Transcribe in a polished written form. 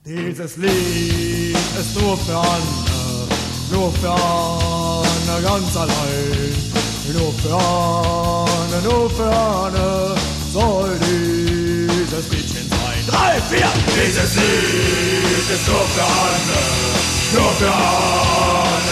Dieses Lied ist nur für Anne ganz allein. Nur für Anne soll dieses Liedchen sein. 3, 4! Dieses Lied ist nur für Anne